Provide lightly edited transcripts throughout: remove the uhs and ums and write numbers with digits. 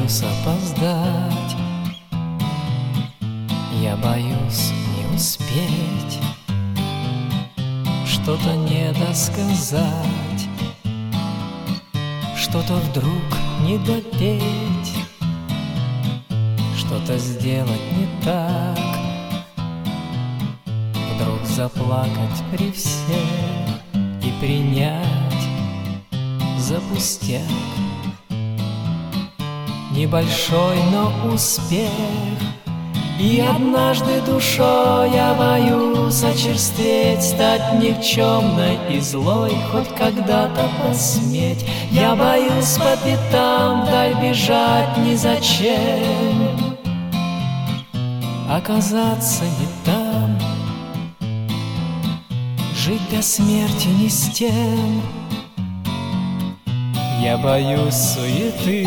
боюсь опоздать, я боюсь не успеть, что-то не досказать, что-то вдруг не допеть, что-то сделать не так, вдруг заплакать при всех и принять за пустяк небольшой, но успех. И однажды душой я боюсь очерстветь, стать никчемной и злой, хоть когда-то посметь. Я боюсь по пятам вдаль бежать ни зачем, оказаться не там, жить до смерти не с тем. Я боюсь суеты,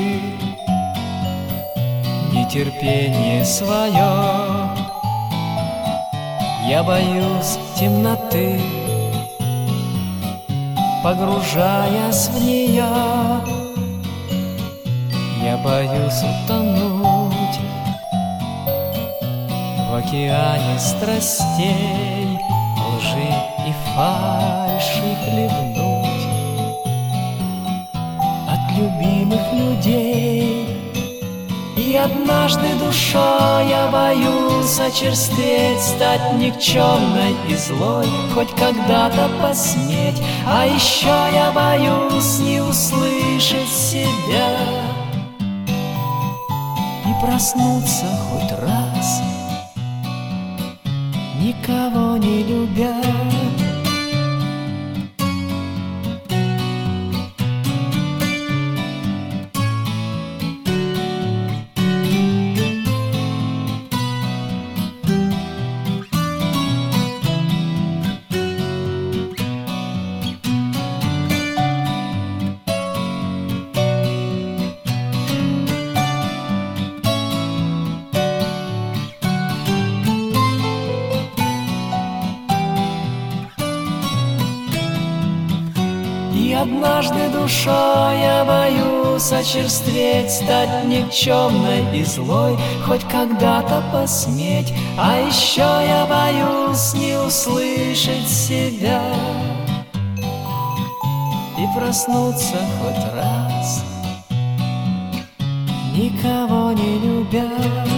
нетерпение свое, я боюсь темноты, погружаясь в нее. Я боюсь утонуть в океане страстей, лжи и фальши хлебнуть от любимых людей. И однажды душой я боюсь очерстветь, стать никчемной и злой, хоть когда-то посметь. А еще я боюсь не услышать себя и проснуться хоть раз, никого не любя. И однажды душой я боюсь очерстветь, стать никчемной и злой, хоть когда-то посметь. А еще я боюсь не услышать себя и проснуться хоть раз, никого не любя.